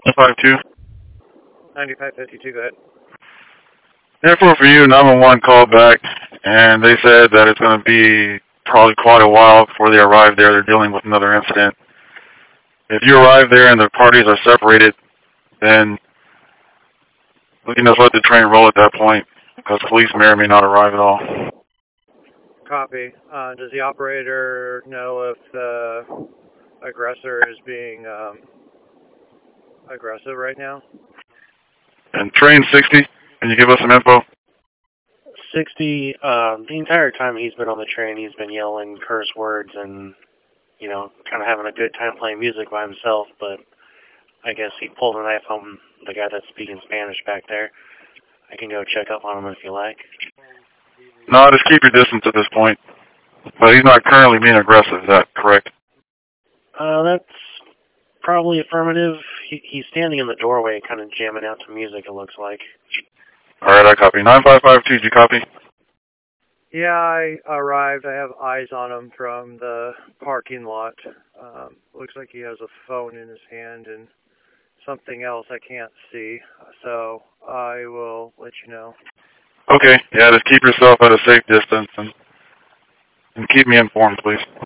9552. 9552, go ahead. Airport for you, 911 called back, and they said that it's going to be probably quite a while before they arrive there. They're dealing with another incident. If you arrive there and the parties are separated, then we can just let the train roll at that point, because police may or may not arrive at all. Copy. Does the operator know if the aggressor is being aggressive right now? And train 60, can you give us some info? 60, the entire time he's been on the train, he's been yelling curse words and, you know, kind of having a good time playing music by himself, but I guess he pulled a knife on the guy that's speaking Spanish back there. I can go check up on him if you like. No, just keep your distance at this point. But he's not currently being aggressive, is that correct? That's probably affirmative. He's standing in the doorway kind of jamming out to music, it looks like. Alright, I copy. 9552, did you copy? Yeah, I arrived. I have eyes on him from the parking lot. Looks like he has a phone in his hand and something else I can't see. So I will let you know. Okay, yeah, just keep yourself at a safe distance and keep me informed, please.